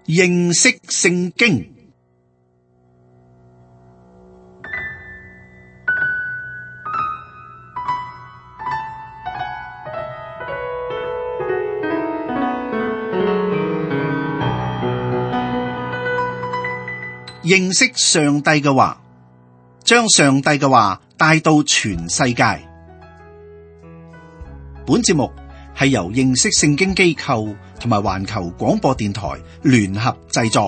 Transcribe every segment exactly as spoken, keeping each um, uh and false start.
認識聖經。認識上帝嘅話，將上帝嘅話帶到全世界。本節目係由認識聖經機構同埋環球廣播電台聯合製作。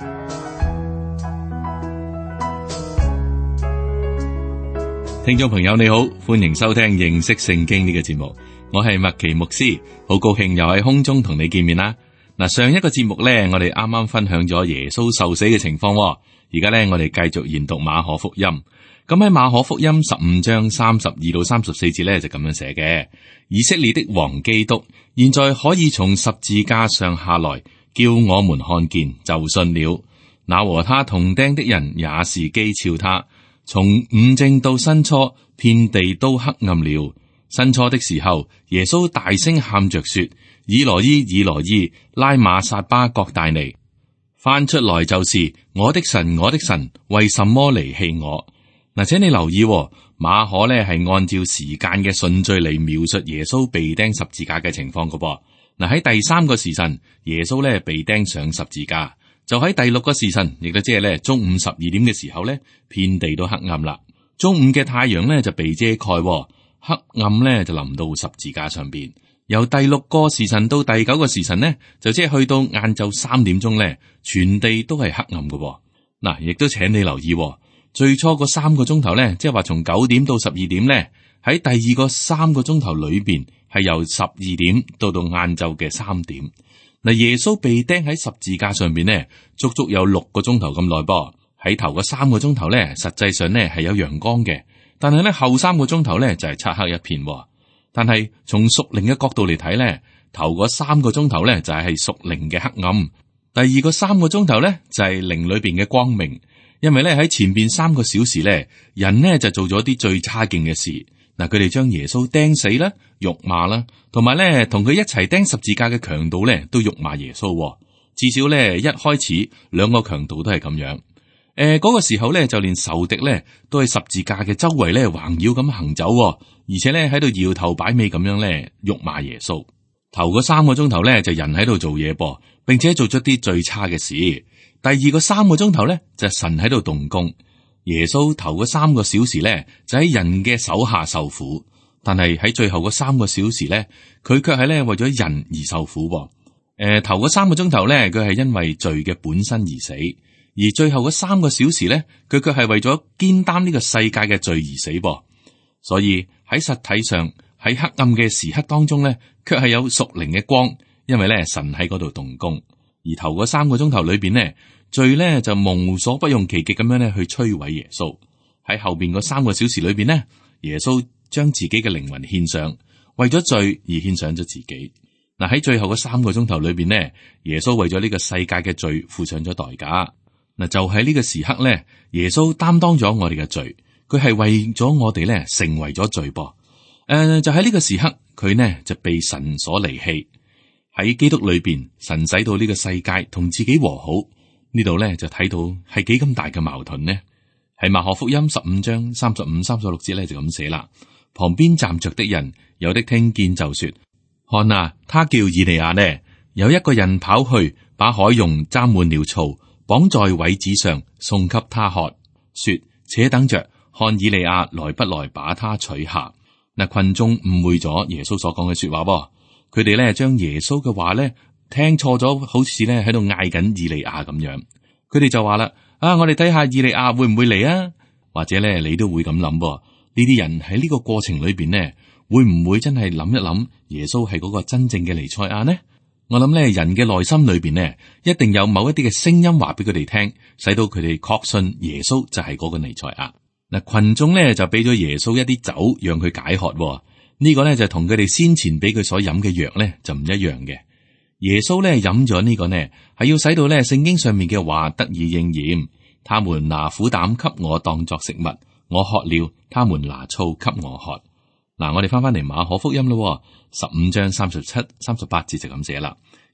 聽眾朋友你好，歡迎收聽認識聖經呢個節目，我係麥奇牧師，好高興又喺空中同你見面啦。嗱，上一個節目咧，我哋啱啱分享咗耶穌受死嘅情況，而家咧我哋繼續研讀馬可福音。咁喺馬可福音十五章三十二到三十四節咧就咁樣寫嘅：以色列的王基督現在可以從十字架上下來，叫我們看見就信了。那和他同釘的人也是譏誚他。從午正到申初，遍地都黑暗了。申初的時候，耶穌大聲喊着說：以羅伊，以羅伊，拉馬撒巴各大尼。翻出來就是我的神，我的神，為什麼離棄我？嗱，請你留意，馬可呢係按照時間嘅順序嚟描述耶穌被釘十字架嘅情況噶噃。嗱，喺第三個時辰，耶穌呢被釘上十字架，就喺第六個時辰，亦都即係咧中午十二點嘅時候呢，遍地都黑暗啦。中午嘅太陽呢就被遮蓋，黑暗呢就臨到十字架上邊。由第六個時辰到第九個時辰呢，就即係去到晏晝三點鐘呢，全地都係黑暗嘅。嗱，亦都請你留意，最初個三個鐘頭呢，即係話從九點到十二點呢，喺第二個三個鐘頭裏邊係由十二點到到晏晝嘅三點。嗱，耶穌被釘喺十字架上邊呢，足足有六個鐘頭咁耐噃。喺頭個三個鐘頭呢，實際上呢係有陽光嘅，但係呢後三個鐘頭呢就係漆黑一片。但係從屬靈嘅角度嚟睇咧，頭嗰三個鐘頭咧就係屬靈嘅黑暗，第二個三個鐘頭咧就係靈裏邊嘅光明。因為咧喺前邊三個小時咧，人呢就做咗啲最差勁嘅事。嗱，佢哋將耶穌釘死啦、辱罵啦，同埋咧同佢一齊釘十字架嘅強盜咧都辱罵耶穌。至少咧一開始兩個強盜都係咁樣。誒、呃，嗰、那個時候咧就連仇敵咧都喺十字架嘅周圍咧環繞咁行走。而且咧喺度搖頭擺尾咁樣咧辱罵耶穌。頭嗰三個鐘頭咧就人喺度做嘢噃，並且做咗啲最差嘅事。第二個三個鐘頭咧就神喺度動工。耶穌頭嗰三個小時咧就喺人嘅手下受苦，但係喺最後嗰三個小時咧，佢卻係咧為咗人而受苦。誒、呃，頭嗰三個鐘頭咧佢係因為罪嘅本身而死，而最後嗰三個小時咧佢卻係為咗肩擔呢個世界嘅罪而死噃。所以喺實體上，喺黑暗嘅時刻當中咧，卻係有屬靈嘅光，因為咧神喺嗰度動工。而頭嗰三個鐘頭裏邊呢，罪咧就無所不用其極咁樣咧去摧毀耶穌。喺後邊嗰三個小時裏邊呢，耶穌將自己嘅靈魂獻上，為咗罪而獻上咗自己。嗱，喺最後嗰三個鐘頭裏邊呢，耶穌為咗呢個世界嘅罪付上咗代價。嗱，就喺呢個時刻咧，耶穌擔當咗我哋嘅罪。佢係為咗我哋咧，成為咗罪噃。誒、呃，就喺呢個時刻，佢呢就被神所離棄。喺基督裏邊，神使到呢個世界同自己和好。呢度咧就睇到係幾咁大嘅矛盾呢？喺馬可福音十五章三十五、三十六節咧就咁寫啦。旁邊站着的人有的聽見就說：看啊，他叫以利亞呢。有一個人跑去把海蓉沾滿了醋，綁在葦子上，送給他喝，說：且等着。看以利亞來不來把他取下。嗱，群眾誤會咗耶穌所講嘅說話，佢哋咧將耶穌嘅話咧聽錯咗，好似咧喺度嗌緊以利亞咁樣。佢哋就話啦：啊，我哋睇下以利亞會唔會嚟啊？或者咧你都會咁諗，呢啲人喺呢個過程裏邊呢，會唔會真係諗一諗耶穌係嗰個真正嘅彌賽亞呢？我諗咧人嘅內心裏邊呢，一定有某一啲嘅聲音話俾佢哋聽，使到佢哋確信耶穌就係嗰個彌賽亞。嗱，群眾咧就俾咗耶穌一啲酒，讓佢解渴。呢個咧就同佢哋先前俾佢所飲嘅藥咧就唔一樣嘅。耶穌咧飲咗呢個呢，係要使到咧聖經上面嘅話得以應驗。他們拿苦膽給我當作食物，我渴了，他們拿醋給我喝。嗱，我哋翻翻嚟馬可福音咯，十五章三十七、三十八節就咁寫啦。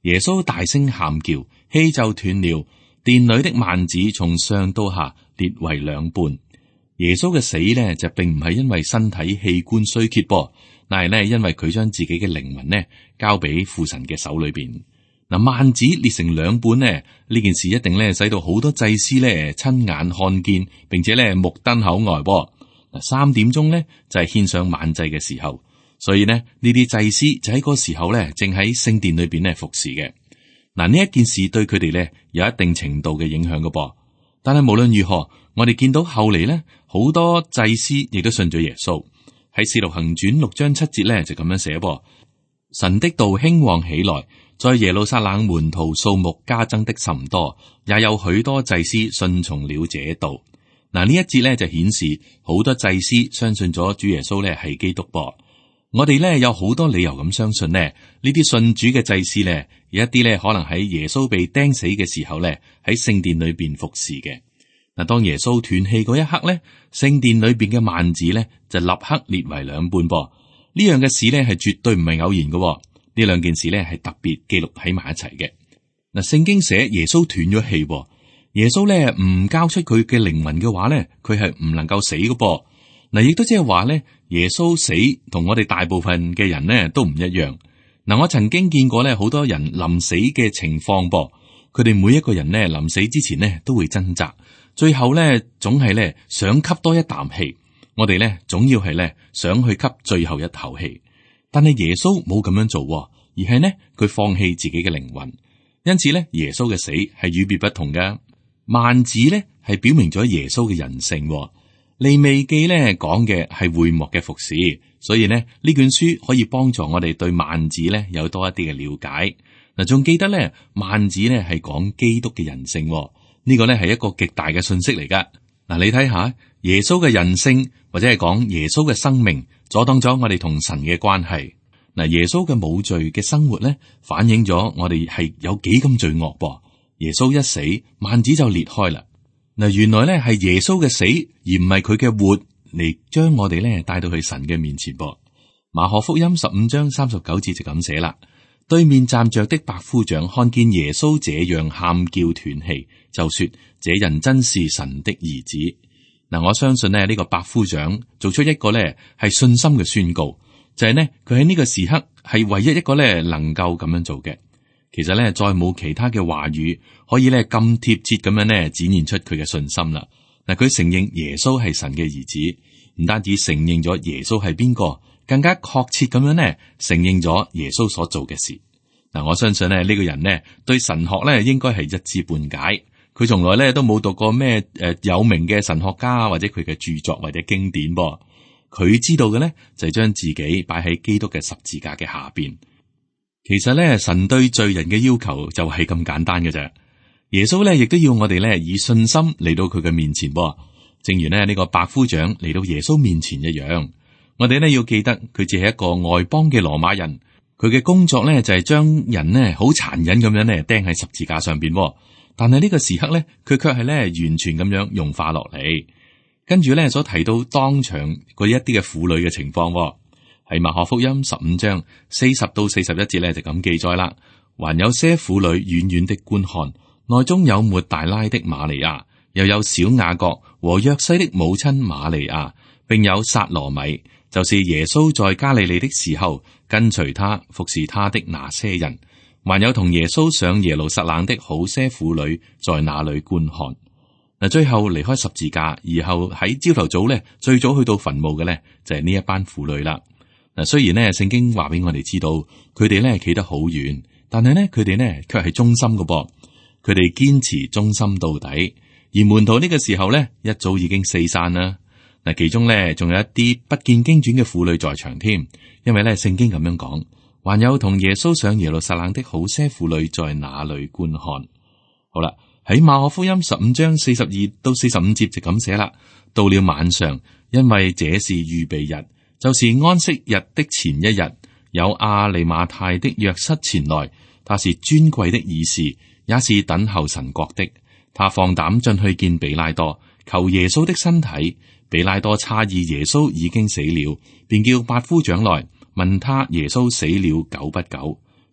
耶穌大聲喊叫，氣就斷了，殿裏的幔子從上到下裂為兩半。耶穌嘅死呢，就並唔係因為身體器官衰竭噃，但係呢，因為佢將自己嘅靈魂呢交俾父神嘅手裏邊。嗱，幔子裂成兩半呢，呢件事一定咧使到好多祭司咧親眼看見，並且咧目瞪口呆噃。嗱，三點鐘咧就係獻上晚祭嘅時候，所以呢，呢啲祭司就喺嗰時候咧正喺聖殿裏邊咧服侍嘅。嗱，呢一件事對佢哋咧有一定程度嘅影響嘅噃。但係無論如何，我哋見到後嚟咧好多祭司亦都信咗耶穌。喺使徒行傳六章七節咧就咁樣寫噃：神的道興旺起來，在耶路撒冷門徒數目加增的甚多，也有許多祭司順從了這道。嗱，呢一節咧就顯示好多祭司相信咗主耶穌咧係基督噃。我哋咧有好多理由咁相信呢，呢啲信主嘅祭司咧，有一啲咧可能喺耶穌被釘死嘅時候咧喺聖殿裏邊服侍嘅。嗱，當耶穌斷氣嗰一刻咧，聖殿裏邊嘅幔子咧就立刻裂為兩半噃。呢樣嘅事咧係絕對唔係偶然嘅。呢兩件事咧係特別記錄喺埋一齊嘅。嗱，聖經寫耶穌斷咗氣，耶穌咧唔交出佢嘅靈魂嘅話咧，佢係唔能夠死嘅噃。嗱，亦都即係話咧，耶穌死同我哋大部分嘅人咧都唔一樣。嗱，我曾經見過咧好多人臨死嘅情況噃，佢哋每一個人咧臨死之前咧都會掙扎，最後咧總係咧想吸多一啖氣。我哋咧總要係咧想去吸最後一口氣。但係耶穌冇咁樣做，而係呢佢放棄自己嘅靈魂，因此咧耶穌嘅死係與別不同嘅。幔子咧係表明咗耶穌嘅人性。利未記咧講嘅係會幕嘅服侍，所以呢呢卷書可以幫助我哋對幔子咧有多一啲嘅了解。嗱，仲記得咧幔子咧係講基督嘅人性，呢個咧係一個極大嘅信息嚟噶。嗱，你睇下耶穌嘅人性，或者係講耶穌嘅生命，阻擋咗我哋同神嘅關係。嗱，耶穌嘅冇罪嘅生活咧，反映咗我哋係有幾咁罪惡噃。耶穌一死，幔子就裂開啦。嗱，原來咧係耶穌嘅死，而唔係佢嘅活嚟將我哋咧帶到去神嘅面前噃。馬可福音十五章三十九節就咁寫啦：對面站着的百夫長看見耶穌這樣喊叫斷氣，就說：這人真是神的兒子。嗱，我相信咧呢個百夫長做出一個咧係信心嘅宣告，就係呢佢喺呢個時刻係唯一一個咧能夠咁樣做嘅。其實咧再冇其他嘅話語可以咧咁貼切咁樣咧展現出佢嘅信心啦。嗱，佢承認耶穌係神嘅兒子，唔單止承認咗耶穌係邊個，更加確切咁樣咧承認咗耶穌所做嘅事。嗱，我相信咧呢個人呢對神學咧應該係一知半解。佢從來咧都冇讀過咩誒有名嘅神學家或者佢嘅著作或者經典噃。佢知道嘅咧就係將自己擺喺基督嘅十字架嘅下邊。其實咧神對罪人嘅要求就係咁簡單嘅啫。耶穌咧亦都要我哋咧以信心嚟到佢嘅面前噃。正如咧呢個百夫長嚟到耶穌面前一樣，我哋咧要記得佢只係一個外邦嘅羅馬人，佢嘅工作咧就係將人呢好殘忍咁樣咧釘喺十字架上邊。但係呢個時刻咧，佢卻係咧完全咁樣融化落嚟。跟住咧所提到當場嗰一啲嘅婦女嘅情況，喺馬可福音十五章四十到四十一節咧就咁記載啦。還有些婦女遠遠的觀看，內中有抹大拉的瑪利亞，又有小雅各和約西的母親瑪利亞，並有撒羅米，就是耶穌在加利利的時候跟隨他服侍他的那些人。還有同耶穌上耶路撒冷的好些婦女在那裏觀看。嗱，最後離開十字架，然後喺朝頭早咧，最早去到墳墓嘅咧就係呢一班婦女啦。嗱，雖然咧聖經話俾我哋知道，佢哋咧企得好遠，但係咧佢哋咧卻係忠心嘅噃。佢哋堅持忠心到底，而門徒呢個時候咧一早已經四散啦。嗱，其中咧仲有一啲不見經傳嘅婦女在場添，因為咧聖經咁樣講。還有同耶穌上耶路撒冷的好些婦女在那裏觀看。好啦，喺馬可福音十五章四十二到四十五節就咁寫啦。到了晚上，因為這是預備日，就是安息日的前一日，有亞利馬太的約瑟前來，他是尊貴的議士，也是等候神國的。他放膽進去見比拉多，求耶穌的身體。比拉多詫異耶穌已經死了，便叫百夫長來。問他耶穌死了久不久，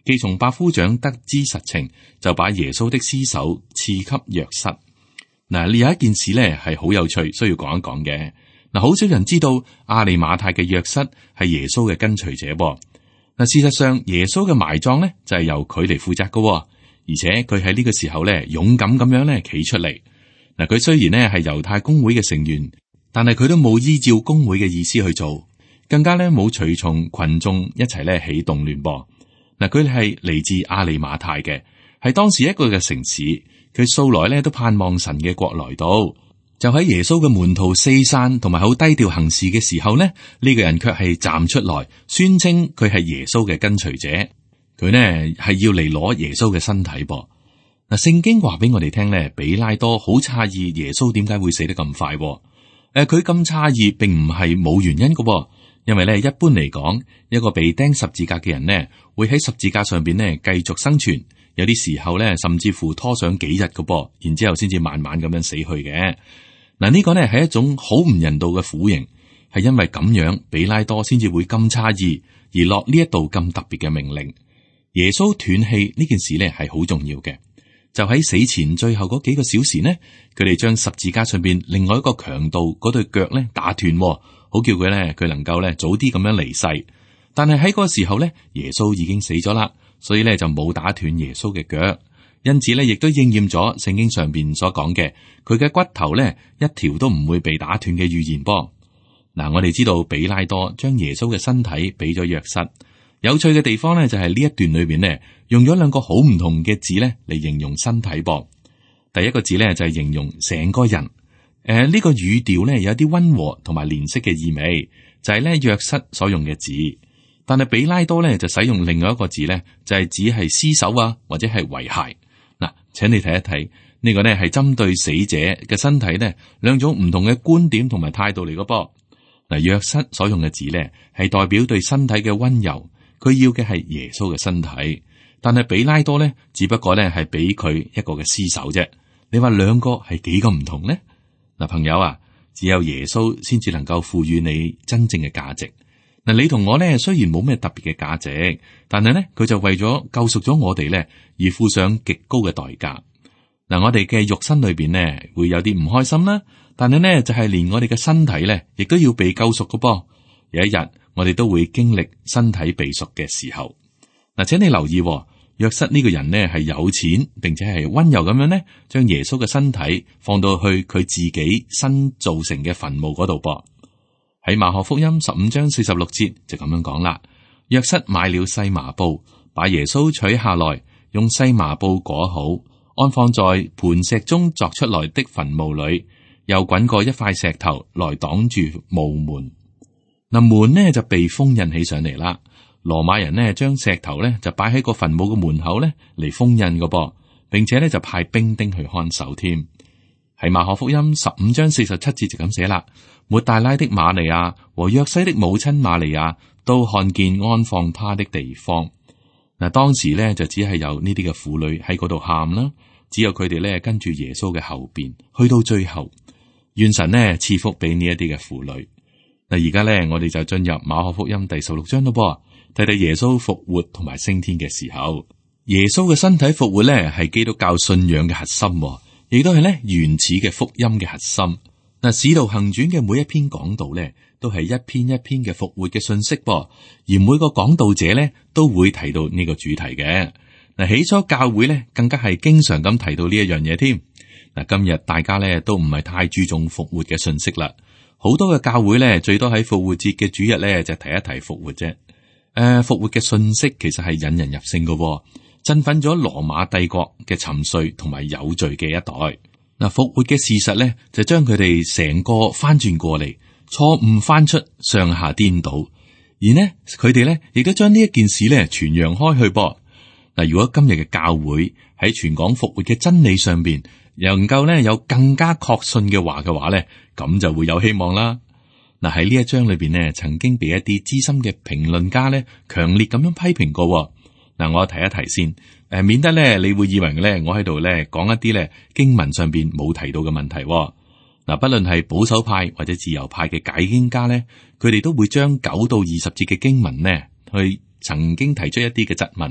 既從百夫長得知實情，就把耶穌的屍首賜給約瑟。嗱，有一件事咧係好有趣，需要講一講嘅。嗱，好少人知道亞利馬太嘅約瑟係耶穌嘅跟隨者噃。嗱，事實上耶穌嘅埋葬咧就係由佢嚟負責嘅，而且佢喺呢個時候咧勇敢咁樣咧企出嚟。嗱，佢雖然咧係猶太公會嘅成員，但係佢都冇依照公會嘅意思去做，更加咧冇隨從群眾一齊咧起動亂噃。嗱，佢係嚟自亞利馬太嘅，係當時一個嘅城市。佢素來咧都盼望神嘅國來到，就喺耶穌嘅門徒四散同埋好低調行事嘅時候呢，呢、呢個人卻係站出來宣稱佢係耶穌嘅跟隨者，佢呢係要嚟攞耶穌嘅身體噃。嗱，聖經話俾我哋聽呢，比拉多好詫異耶穌點解會死得咁快。誒，佢咁詫異並唔係冇原因嘅，因為咧一般嚟講，一個被釘十字架嘅人呢，會喺十字架上邊呢繼續生存。有啲時候咧，甚至乎拖上幾日嘅噃，然之後先至慢慢咁樣死去嘅。嗱，呢個呢係一種好唔人道嘅苦刑，係因為咁樣，比拉多先至會咁詫異而落呢一道咁特別嘅命令。耶穌斷氣呢件事呢係好重要嘅，就喺死前最後嗰幾個小時呢，佢哋將十字架上邊另外一個強盜嗰對腳咧打斷，好叫佢咧佢能夠咧早啲咁樣離世。但係喺嗰個時候咧，耶穌已經死咗啦。所以咧就冇打斷耶穌嘅腳，因此咧亦都應驗咗聖經上邊所講嘅，佢嘅骨頭咧一條都唔會被打斷嘅預言噃。嗱，我哋知道比拉多將耶穌嘅身體俾咗約瑟。有趣嘅地方咧就係呢一段裏邊咧用咗兩個好唔同嘅字咧嚟形容身體噃。第一個字咧就係形容成個人，誒、呃、呢、這個語調咧有啲溫和同埋憐惜嘅意味，就係咧約瑟所用嘅字。但係比拉多咧就使用另外一個字咧，就係指係屍首啊，或者係遺骸。嗱，請你睇一睇呢個呢係針對死者嘅身體呢兩種唔同嘅觀點同埋態度嚟嘅噃。嗱，約瑟所用嘅字呢係代表對身體嘅溫柔，佢要嘅係耶穌嘅身體。但係比拉多呢只不過呢係俾佢一個嘅屍首啫。你話兩個係幾咁唔同呢？嗱，朋友啊，只有耶穌先至能夠賦予你真正嘅價值。嗱，你同我咧雖然冇咩特別嘅價值，但係咧佢就為咗救贖咗我哋咧而付上極高嘅代價。嗱，我哋嘅肉身裏邊咧會有啲唔開心啦，但係咧就係連我哋嘅身體咧亦都要被救贖嘅噃。有一日我哋都會經歷身體被贖嘅時候。嗱，請你留意，約瑟呢個人咧係有錢，並且係溫柔咁樣咧，將耶穌嘅身體放到去佢自己新造成嘅墳墓嗰度噃。喺馬可福音十五章四十六節就咁樣講啦。約瑟買了細麻布，把耶穌取下來，用細麻布裹好，安放在磐石中鑿出來的墳墓裏，又滾過一塊石頭來擋住墓門。嗱，門呢就被封印起上嚟啦。羅馬人呢將石頭呢就擺喺個墳墓嘅門口呢嚟封印個噃，並且呢就派兵丁去看守添。喺馬可福音十五章四十七節就咁寫啦。抹大拉的瑪利亞和約西的母親瑪利亞都看見安放他的地方。嗱，當時咧就只係有呢啲嘅婦女喺嗰度喊啦，只有佢哋咧跟住耶穌嘅後邊去到最後。願神呢賜福俾呢一啲嘅婦女。嗱，而家咧我哋就進入馬可福音第十六章咯噃，睇睇耶穌復活同埋升天嘅時候。耶穌嘅身體復活咧係基督教信仰嘅核心，亦都係咧原始嘅福音嘅核心。嗱，使徒行傳嘅每一篇講道咧，都係一篇一篇嘅復活嘅信息噃，而每個講道者咧都會提到呢個主題嘅。嗱，起初教會咧更加係經常咁提到呢一樣嘢添。嗱，今日大家咧都唔係太注重復活嘅信息啦，好多嘅教會咧最多喺復活節嘅主日咧就提一提復活啫。誒、呃，復活嘅信息其實係引人入勝嘅，振奮咗羅馬帝國嘅沉睡同埋有罪嘅一代。嗱，復活嘅事實咧，就將佢哋成個翻轉過嚟，錯誤翻出，上下顛倒，而呢，佢哋咧亦都將呢一件事咧傳揚開去噃。嗱，如果今日嘅教會喺傳講復活嘅真理上邊，能夠咧有更加確信嘅話嘅話咧，咁就會有希望啦。嗱，喺呢一章裏邊呢，曾經被一啲資深嘅評論家咧強烈咁樣批評過。嗱，我提一提先。誒，免得咧，你會以為咧，我喺度咧講一啲咧經文上邊冇提到嘅問題。嗱，不論係保守派或者自由派嘅解經家咧，佢哋都會將九到二十節嘅經文呢，去曾經提出一啲嘅質問。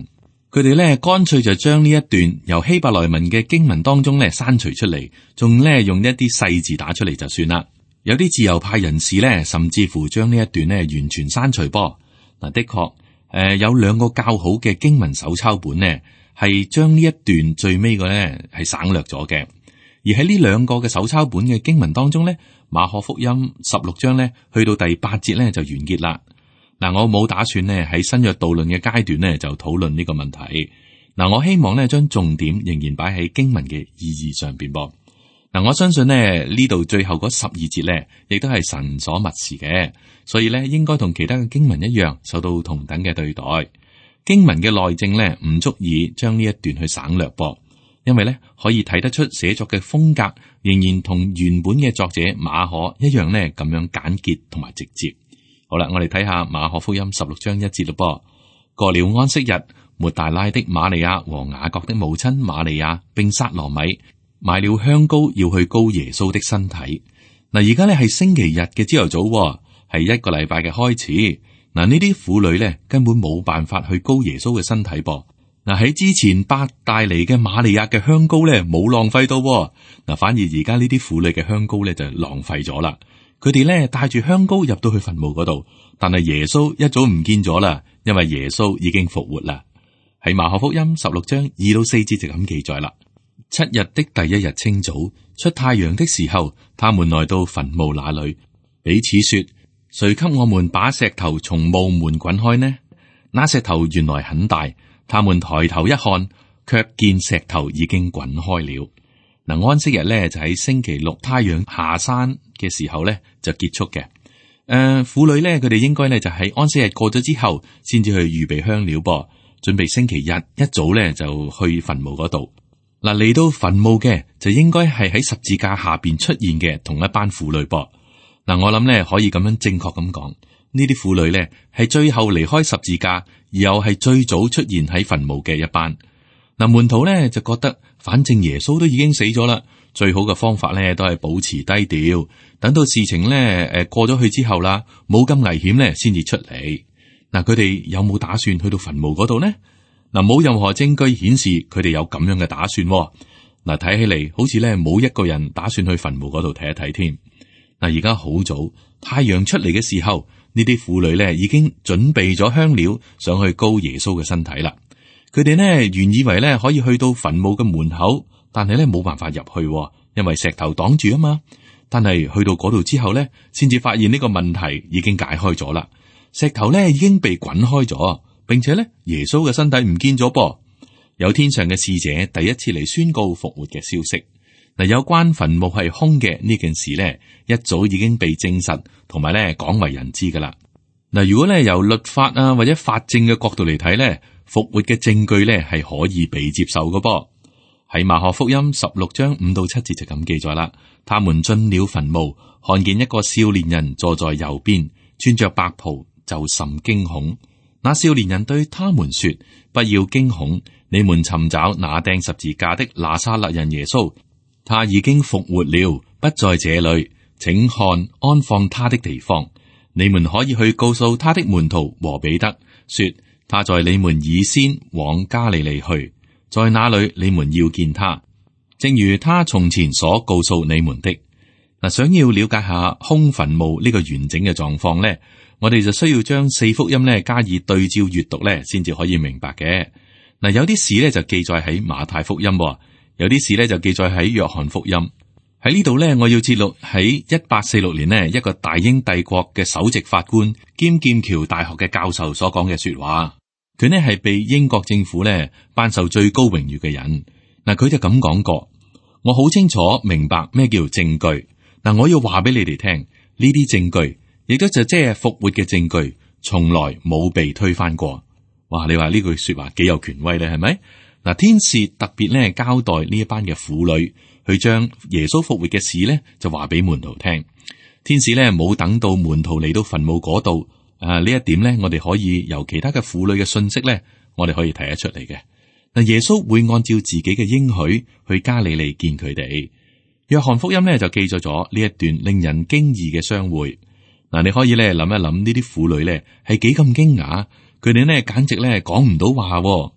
佢哋咧乾脆就將呢一段由希伯來文嘅經文當中咧刪除出嚟，仲咧用一啲細字打出嚟就算啦。有啲自由派人士咧，甚至乎將呢一段咧完全刪除噃。嗱，的確，誒、呃、有兩個較好嘅經文手抄本呢，係將呢一段最尾嘅咧係省略咗嘅。而喺呢兩個嘅手抄本嘅經文當中咧，馬可福音十六章咧去到第八節咧就完結啦。嗱，我冇打算咧喺新約導論嘅階段咧就討論呢個問題。嗱，我希望咧將重點仍然擺喺經文嘅意義上邊噃。嗱，我相信咧呢度最後嗰十二節咧，亦都係神所默示嘅，所以咧應該同其他嘅經文一樣，受到同等嘅對待。經文嘅內證咧唔足以將呢一段去省略噃，因為咧可以睇得出寫作嘅風格仍然同原本嘅作者馬可一樣咧咁樣簡潔同埋直接。好啦，我哋睇下馬可福音十六章一節咯噃。過了安息日，抹大拉的瑪利亞和雅各的母親瑪利亞，並撒羅米買了香膏，要去膏耶穌的身體。嗱，而家咧係星期日嘅朝頭早，係一個禮拜嘅開始。嗱，呢啲婦女咧根本冇辦法去膏耶穌嘅身體噃。嗱，喺之前伯大尼嘅瑪利亞嘅香膏咧冇浪費到，嗱，反而而家呢啲婦女嘅香膏咧就浪費咗啦。佢哋咧帶住香膏入到去墳墓嗰度，但係耶穌一早唔見咗啦，因為耶穌已經復活啦。喺馬可福音十六章二到四節就咁記載啦。七日的第一日清早，出太陽的時候，他們來到墳墓那裏，彼此說：誰給我們把石頭從墓門滾開呢？那石頭原來很大，他們抬頭一看，卻見石頭已經滾開了。嗱，安息日咧就喺星期六太陽下山嘅時候咧就結束嘅。誒、呃，婦女咧佢哋應該咧就喺安息日過咗之後，先至去預備香料噃，準備星期日一早咧就去墳墓嗰度。嗱，嚟到墳墓嘅就應該係喺十字架下邊出現嘅同一班婦女噃。嗱，我諗咧可以咁樣正確咁講，呢啲婦女咧係最後離開十字架，而又係最早出現喺墳墓嘅一班。嗱，門徒咧就覺得，反正耶穌都已經死咗啦，最好嘅方法咧都係保持低調，等到事情咧誒過咗去之後啦，冇咁危險咧，先至出嚟。嗱，佢哋有冇打算去到墳墓嗰度呢？嗱，冇任何證據顯示佢哋有咁樣嘅打算。嗱，睇起嚟好似咧冇一個人打算去墳墓嗰度睇一睇添。嗱，而家好早，太陽出嚟嘅時候，呢啲婦女咧已經準備咗香料，想去膏耶穌嘅身體啦。佢哋呢原以為咧可以去到墳墓嘅門口，但係咧冇辦法入去，因為石頭擋住啊嘛。但係去到嗰度之後咧，先至發現呢個問題已經解開咗啦。石頭咧已經被滾開咗，並且咧耶穌嘅身體唔見咗噃。有天上嘅使者第一次嚟宣告復活嘅消息。嗱，有關墳墓係空嘅呢件事咧，一早已經被證實，同埋咧廣為人知噶啦。嗱，如果咧由律法啊或者法證嘅角度嚟睇咧，復活嘅證據咧係可以被接受嘅噃。喺馬可福音十六章五到七節就咁記載啦。他們進了墳墓，看見一個少年人坐在右邊，穿着白袍，就甚驚恐。那少年人對他們說：不要驚恐，你們尋找那釘十字架的拿撒勒人耶穌，他已經復活了，不在這裏，請看安放他的地方。你們可以去告訴他的門徒和彼得，說他在你們以先往加利利去，在那裏你們要見他，正如他從前所告訴你們的。嗱，想要了解下空墳墓呢個完整嘅狀況咧，我哋就需要將四福音咧加以對照閱讀咧，先至可以明白嘅。嗱，有啲事咧就記載喺馬太福音，有啲事咧就記載喺約翰福音。喺呢度咧，我要揭露喺一八四六年呢，一個大英帝國嘅首席法官兼劍橋大學嘅教授所講嘅說話。佢呢係被英國政府咧頒授最高榮譽嘅人。嗱，佢就咁講過，我好清楚明白咩叫證據。嗱，我要話俾你哋聽，呢啲證據亦都就即係復活嘅證據，從來冇被推翻過。哇！你話呢句說話幾有權威咧，係咪？嗱，天使特別咧交代呢一班嘅婦女，去將耶穌復活嘅事咧就話俾門徒聽。天使咧冇等到門徒嚟到墳墓嗰度，啊呢一點咧，我哋可以由其他嘅婦女嘅信息咧，我哋可以睇得出嚟嘅。嗱，耶穌會按照自己嘅應許去加利利見佢哋。約翰福音咧就記載咗呢一段令人驚異嘅相會。嗱，你可以咧諗一諗呢啲婦女咧係幾咁驚訝，佢哋咧簡直咧講唔到話。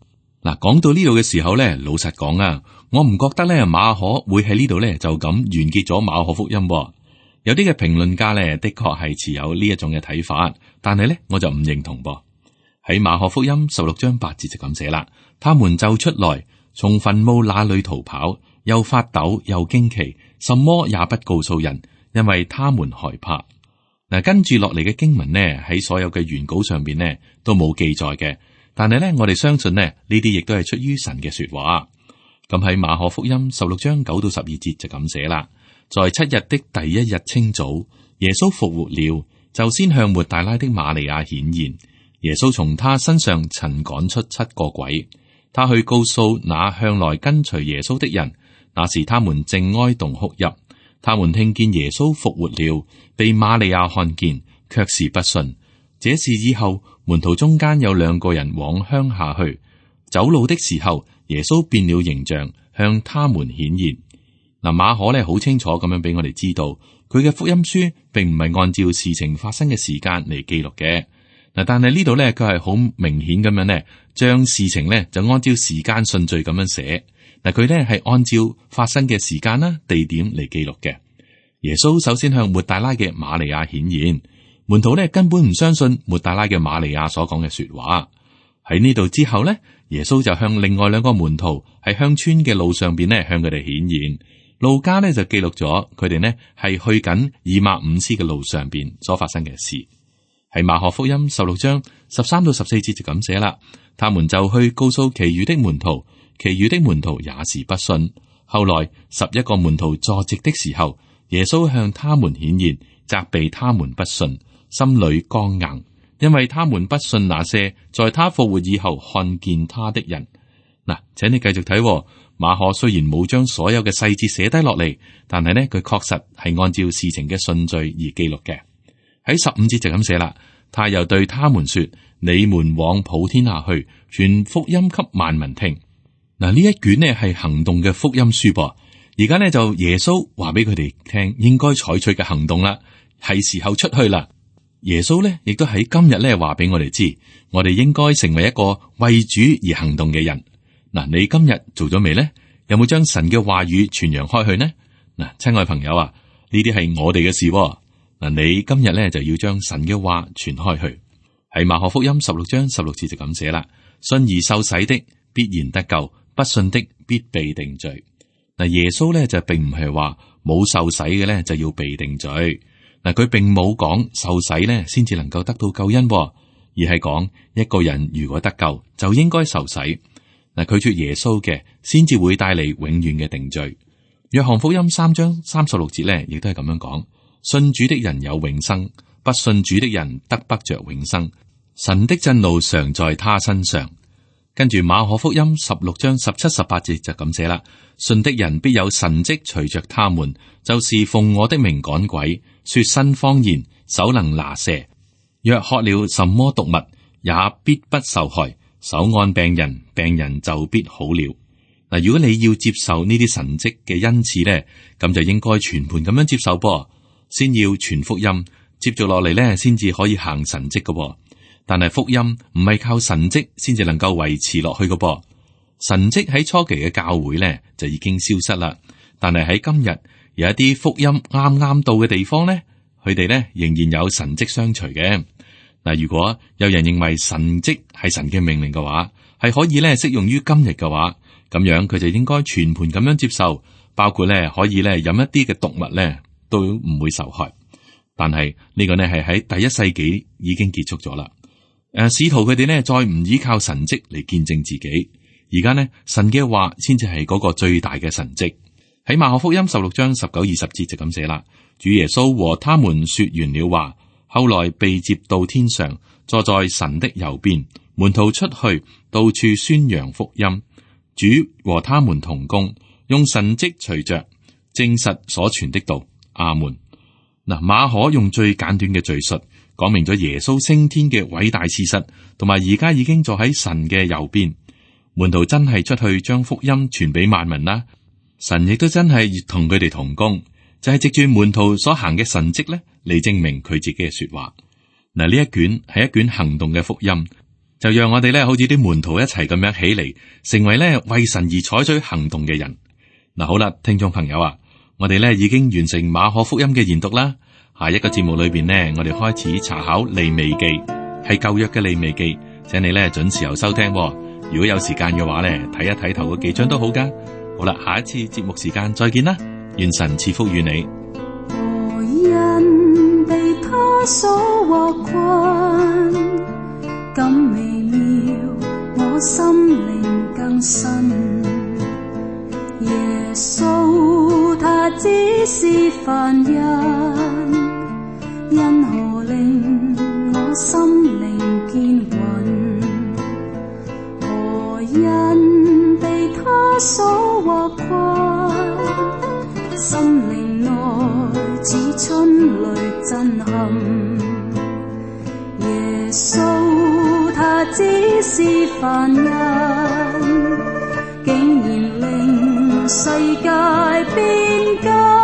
嗱，講到呢度嘅時候咧，老實講啊，我唔覺得咧馬可會喺呢度咧就咁完結咗馬可福音。有啲嘅評論家咧，的確係持有呢一種嘅睇法，但係咧我就唔認同噃。喺馬可福音十六章八節就咁寫啦，他們就出來，從墳墓那裏逃跑，又發抖又驚奇，什麼也不告訴人，因為他們害怕。嗱，跟住落嚟嘅經文呢，喺所有嘅原稿上邊呢都冇記載嘅。但係咧，我哋相信呢，呢啲亦都係出於神嘅說話。咁喺馬可福音十六章九到十二節就咁寫啦。在七日的第一日清早，耶穌復活了，就先向抹大拉的瑪利亞顯現。耶穌從他身上曾趕出七個鬼，他去告訴那向來跟隨耶穌的人。那時他們正哀慟哭泣，他們聽見耶穌復活了，被瑪利亞看見，卻是不信。這事以後，門徒中間有兩個人往鄉下去，走路的時候，耶穌變了形象，向他們顯現。嗱，馬可咧好清楚咁樣俾我哋知道，佢嘅福音書並唔係按照事情發生嘅時間嚟記錄嘅。嗱，但係呢度咧，佢係好明顯咁樣咧，將事情咧就按照時間順序咁樣寫。嗱，佢咧係按照發生嘅時間啦、地點嚟記錄嘅。耶穌首先向抹大拉嘅瑪利亞顯現。門徒咧根本唔相信抹大拉嘅瑪利亞所講嘅說話。喺呢度之後咧，耶穌就向另外兩個門徒喺鄉村嘅路上邊咧向佢哋顯現。路加咧就記錄咗佢哋呢係去緊以馬忤斯嘅路上邊所發生嘅事。喺馬可福音十六章十三到十四節就咁寫啦。他們就去告訴其餘的門徒，其餘的門徒也是不信。後來十一個門徒坐席的時候，耶穌向他們顯現，責備他們不信，心裏剛硬，因為他們不信那些在他復活以後看見他的人。嗱，請你繼續睇喎。馬可雖然冇將所有嘅細節寫低落嚟，但係呢，佢確實係按照事情嘅順序而記錄嘅。喺十五節就咁寫啦。他又對他們說：你們往普天下去，傳福音給萬民聽。嗱，呢一卷呢係行動嘅福音書噃。而家呢，就耶穌話俾佢哋聽，應該採取嘅行動啦，係時候出去啦。耶穌呢亦都喺今日呢話俾我哋知，我哋應該成為一個為主而行動嘅人。嗱，你今日做咗未呢？有冇將神嘅話語傳揚開去呢？嗱，親愛朋友啊，呢啲係我哋嘅事。嗱，你今日呢就要將神嘅話傳開去。喺馬可福音十六章十六節就咁寫啦：信而受洗的必然得救，不信的必被定罪。嗱，耶穌呢就並唔係話冇受洗嘅呢就要被定罪。嗱，佢並冇講受洗呢先至能夠得到救恩，而係講一個人如果得救就應該受洗。嗱，拒絕耶穌嘅先至會帶嚟永遠嘅定罪。約翰福音三章三十六節呢亦都係咁樣講：信主的人有永生，不信主的人得不着永生。神的震怒常在他身上。跟住馬可福音十六章十七十八節就咁寫啦：信的人必有神蹟隨着他們，就是奉我的名趕鬼，說新方言，手能拿蛇，若喝了什麼毒物，也必不受害。手按病人，病人就必好了。嗱，如果你要接受呢啲神蹟嘅恩賜咧，咁就應該全盤咁樣接受噃。先要傳福音，接住落嚟咧，先至可以行神蹟嘅噃。但係福音唔係靠神蹟先至能夠維持落去嘅噃。神蹟喺初期嘅教會咧就已經消失啦。但係喺今日有一啲福音啱啱到嘅地方咧，佢哋咧仍然有神蹟相隨嘅。嗱，如果有人認為神蹟係神嘅命令嘅話，係可以咧適用於今日嘅話，咁樣佢就應該全盤咁樣接受，包括咧可以咧飲一啲嘅毒物咧都唔會受害。但係呢個呢係喺第一世紀已經結束咗啦。誒，使徒佢哋呢再唔依靠神蹟嚟見證自己，而家呢神嘅話先至係嗰個最大嘅神蹟。喺馬可福音十六章十九二十節就咁寫啦：主耶穌和他們說完了話，後來被接到天上，坐在神的右邊。門徒出去，到處宣揚福音。主和他們同工，用神蹟隨着，證實所傳的道。阿門。嗱，馬可用最簡短嘅敘述，講明咗耶穌升天嘅偉大事實，同埋而家已經坐喺神嘅右邊。門徒真係出去將福音傳俾萬民啦，神亦都真係同佢哋同工，就係、是、藉住門徒所行嘅神蹟咧，嚟證明佢自己嘅說話。嗱，呢一卷係一卷行動嘅福音， 就讓我哋咧好似啲門徒一齊咁樣起嚟，成為咧為神而採取行動嘅人。嗱，好啦，聽眾朋友啊，我哋咧已經完成馬可福音嘅研讀啦。下一個節目裏邊呢，我哋開始查考利未記，係舊約嘅利未記，請你咧準時候收聽。如果有時間嘅話咧，睇一睇頭嗰幾章都好噶。好啦，下一次節目時間再見啦，願神賜福於你。 何人被他所獲困，咁微妙，我心靈更新。耶穌他只是凡人，因何令我心靈堅穩？何人被他所獲困，心靈內似春雷震撼。耶穌他只是凡人，竟然令世界變更。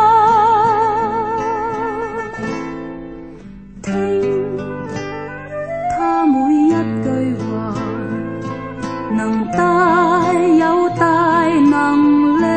聽他每一句話，能帶有大能力。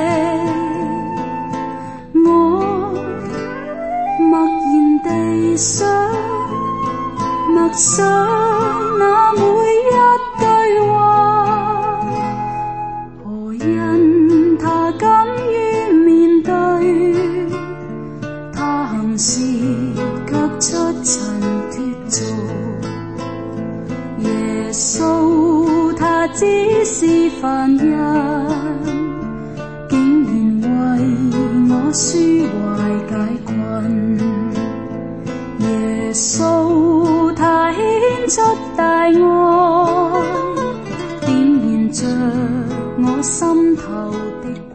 我默然地想，默想那每一句話，何人他敢於面對，他行事卻出塵脫俗。耶穌他只是凡人，竟然為我紓懷解困。耶穌他顯出大愛，點燃着我心頭的